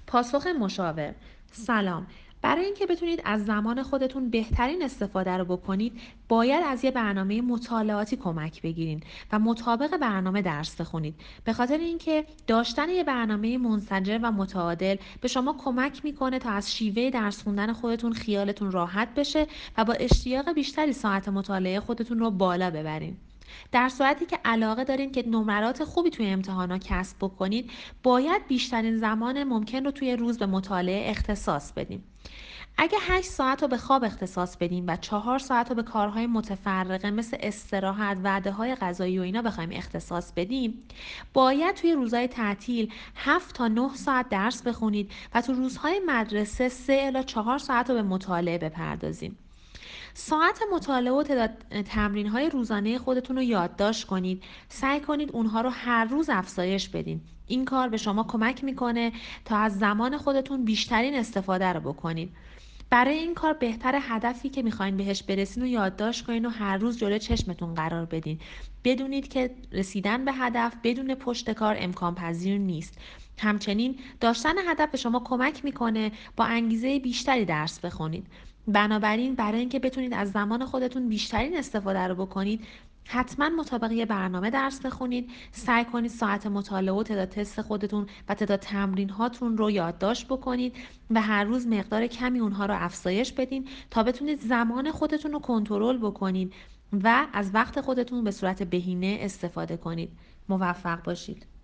پاسخ مشاور: سلام. برای اینکه بتونید از زمان خودتون بهترین استفاده رو بکنید، باید از یه برنامه مطالعاتی کمک بگیرید و مطابق برنامه درس بخونید. به خاطر اینکه داشتن یه برنامه منسجم و متعادل به شما کمک میکنه تا از شیوه درس خوندن خودتون خیالتون راحت بشه و با اشتیاق بیشتری ساعت مطالعه خودتون رو بالا ببرین. در صورتی که علاقه دارین که نمرات خوبی توی امتحانا کسب بکنید، باید بیشترین زمان ممکن رو توی روز به مطالعه اختصاص بدیم. اگه 8 ساعت رو به خواب اختصاص بدیم و 4 ساعت رو به کارهای متفرقه مثل استراحت، وعده های غذایی و اینا بخوایم اختصاص بدیم، باید توی روزهای تعطیل 7 تا 9 ساعت درس بخونید و تو روزهای مدرسه 3 الی 4 ساعت رو به مطالعه بپردازیم. ساعت مطالعه و تعداد تمرین‌های روزانه خودتون رو یادداشت کنید. سعی کنید اونها رو هر روز افزایش بدین. این کار به شما کمک میکنه تا از زمان خودتون بیشترین استفاده رو بکنید. برای این کار بهتر هدفی که میخواین بهش برسین رو یادداشت کنین و هر روز جلوی چشمتون قرار بدین. بدونید که رسیدن به هدف بدون پشت کار امکان پذیر نیست. همچنین داشتن هدف به شما کمک میکنه با انگیزه بیشتری درس بخونید. بنابراین برای اینکه بتونید از زمان خودتون بیشترین استفاده رو بکنید، حتما مطابق یه برنامه درس بخونید. سعی کنید ساعت مطالعه و تعداد تست خودتون و تعداد تمرین هاتون رو یادداشت بکنید و هر روز مقدار کمی اونها رو افزایش بدین تا بتونید زمان خودتون رو کنترل بکنید و از وقت خودتون به صورت بهینه استفاده کنید. موفق باشید.